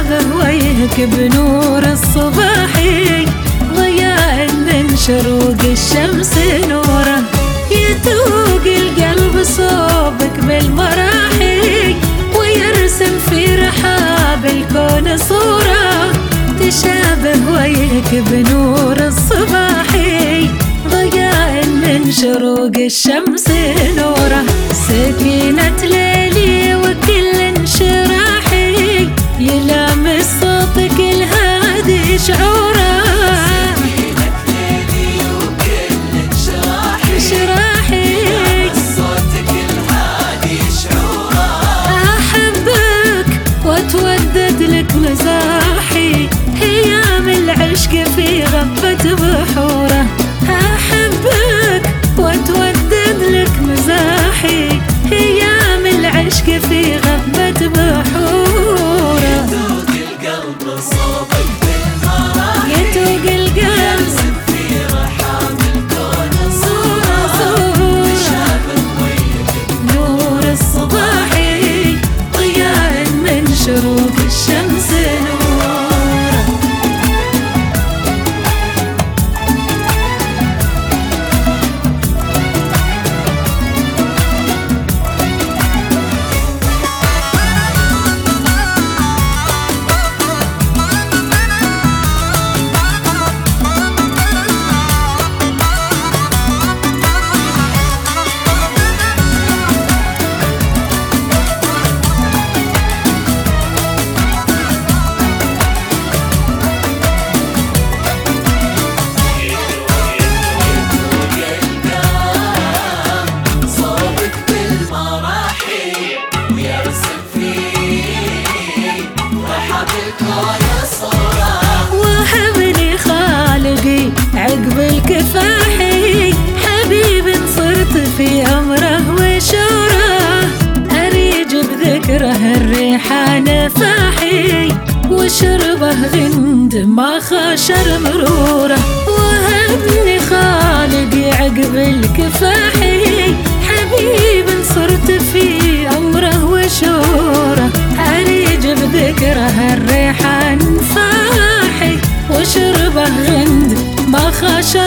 تشابه وجهك بنور الصباحي، ضياء من شروق الشمس نوره، يتوق القلب صوبك بالمراحي، ويرسم في رحاب الكون صورة. تشابه وجهك بنور الصباحي، ضياء من شروق الشمس نوره، سكينة ليلي وكل انشراحي، يلامس صوتك الهادي شعوره. سكينة ليلي وكل انشراحي، يلامس صوتك الهادي شعوره. أحبك وأتودد لك مزاحي، هيام العشق في غبة بحوره. أحبك وأتودد لك مزاحي، هيام العشق في غبة بحوره. يتوق القلب صوبك بالمراحي، يتوق القلب يرسم في رحاب الكون صورة. تشابه وجهك نور الصباحي، ضياء من شروق الشمس نوره. وهبني خالقي عقب الكفاحي، حبيب صرت في أمره وشوره، أريج بذكره الريحان فاحي، وشربه غند ما خاشر مروره. وهبني خالقي عقب الكفاحي، حبيب صرت في أمره وشوره، أريج بذكره الريحان فاحي، وشربه غند ما خاشر